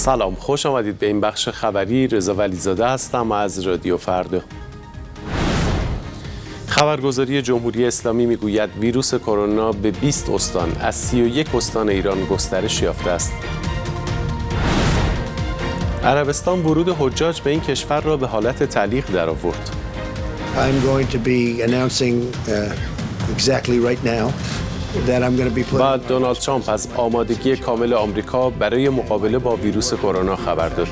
سلام، خوش آمدید به این بخش خبری. رضا ولیزاده هستم از رادیو فردا. خبرگزاری جمهوری اسلامی میگوید ویروس کرونا به 20 استان از 31 استان ایران گسترش یافته است. عربستان ورود حجاج به این کشور را به حالت تعلیق درآورد. و دونالد ترامپ از آمادگی کامل آمریکا برای مقابله با ویروس کرونا خبر داد.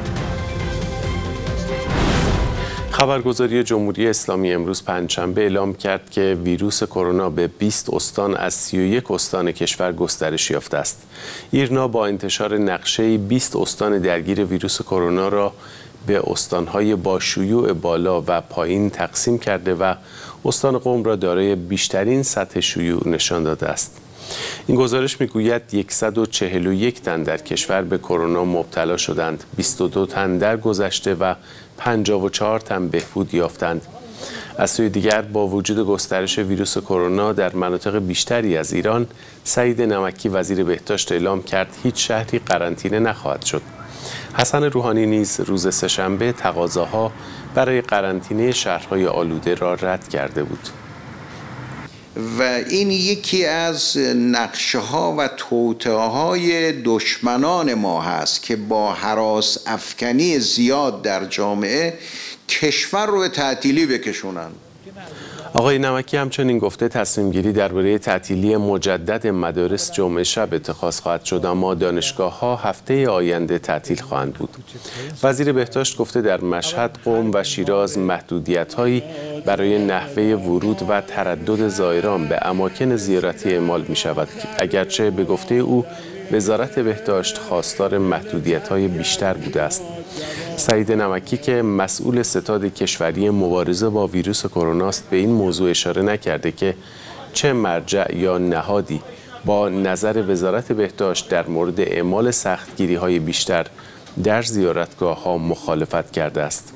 خبرگزاری جمهوری اسلامی امروز پنجشنبه اعلام کرد که ویروس کرونا به 20 استان از 31 استان کشور گسترش یافته است. ایرنا با انتشار نقشه 20 استان درگیر ویروس کرونا را به استان‌های با شیوع بالا و پایین تقسیم کرده و استان قم را دارای بیشترین سطح شیوع نشان داده است. این گزارش میگوید 141 تن در کشور به کرونا مبتلا شدند، 22 تن درگذشته و 54 تن بهبود یافتند. از سوی دیگر با وجود گسترش ویروس کرونا در مناطق بیشتری از ایران، سعید نمکی وزیر بهداشت اعلام کرد هیچ شهری قرنطینه نخواهد شد. حسن روحانی نیز روز سه‌شنبه تقاضاها برای قرنطینه شهرهای آلوده را رد کرده بود. و این یکی از نقشه‌ها و توطئه‌های دشمنان ما هست که با هراس افکنی زیاد در جامعه کشور رو به تعطیلی بکشونن. آقای نمکی همچنین گفته تصمیم گیری درباره تعطیلی مجدد مدارس جمعه شب اتخاذ خواهد شد، اما دانشگاه‌ها هفته آینده تعطیل خواهند بود. وزیر بهداشت گفته در مشهد، قم و شیراز محدودیت‌هایی برای نحوه ورود و تردد زائران به اماکن زیارتی اعمال می‌شود، اگرچه به گفته او وزارت بهداشت خواستار محدودیت‌های بیشتر بوده است. سعید نمکی که مسئول ستاد کشوری مبارزه با ویروس کرونا است به این موضوع اشاره نکرده که چه مرجع یا نهادی با نظر وزارت بهداشت در مورد اعمال سختگیری‌های بیشتر در زیارتگاه‌ها مخالفت کرده است.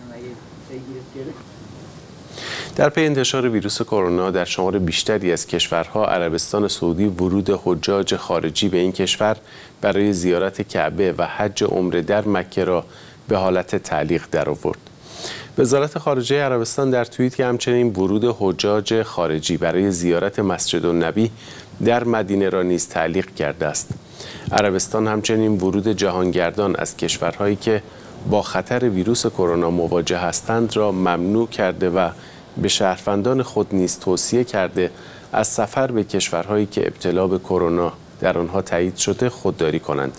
در پی انتشار ویروس کرونا در شمار بیشتری از کشورها، عربستان سعودی ورود حجاج خارجی به این کشور برای زیارت کعبه و حج و عمره در مکه را به حالت تعلیق درآورد. وزارت خارجه عربستان در توییتی همچنین ورود حجاج خارجی برای زیارت مسجد النبی در مدینه را نیز تعلیق کرده است. عربستان همچنین ورود جهانگردان از کشورهایی که با خطر ویروس کرونا مواجه هستند را ممنوع کرده و به شهروندان خود نیز توصیه کرده از سفر به کشورهایی که ابتلا به کرونا در آنها تایید شده خودداری کنند.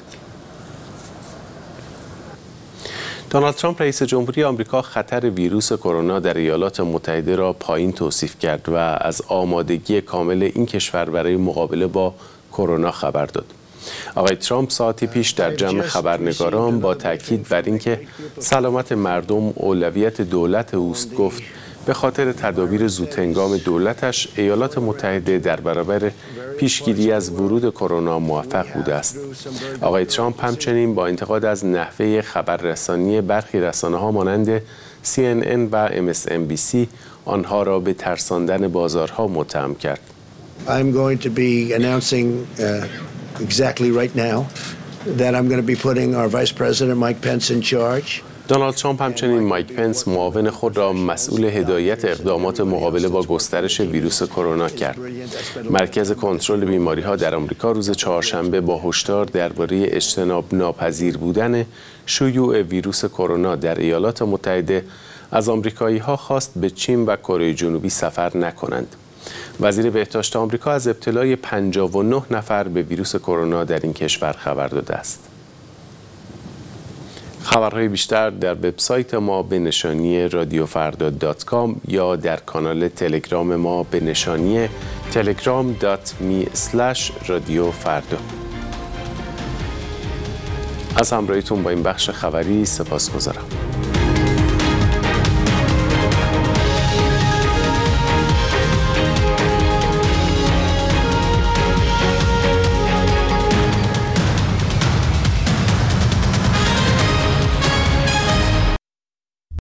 دونالد ترامپ رئیس جمهوری آمریکا خطر ویروس کرونا در ایالات متحده را پایین توصیف کرد و از آمادگی کامل این کشور برای مقابله با کرونا خبر داد. آقای ترامپ ساعتی پیش در جمع خبرنگاران با تاکید بر اینکه سلامت مردم اولویت دولت اوست گفت به خاطر تدابیر زودهنگام دولتش ایالات متحده در برابر پیشگیری از ورود کرونا موفق بوده است. آقای ترامپ همچنین با انتقاد از نحوه خبررسانی برخی رسانه‌ها مانند CNN و MSNBC آنها را به ترساندن بازارها متهم کرد. I'm going to be announcing exactly right now that I'm going to be putting our Vice President Mike Pence in charge. دونالد ترامپ همچنین مایک پنس معاون خود را مسئول هدایت اقدامات مقابله با گسترش ویروس کرونا کرد. مرکز کنترل بیماری‌ها در آمریکا روز چهارشنبه با هشدار درباره اجتناب ناپذیر بودن شیوع ویروس کرونا در ایالات متحده از آمریکایی‌ها خواست به چین و کره جنوبی سفر نکنند. وزیر بهداشت آمریکا از ابتلای 59 نفر به ویروس کرونا در این کشور خبر داده است. خبرهای بیشتر در وبسایت ما به نشانی radiofrda.com یا در کانال تلگرام ما به نشانی telegram.me/radiofrda. از همراهیتون با این بخش خبری سپاسگزارم.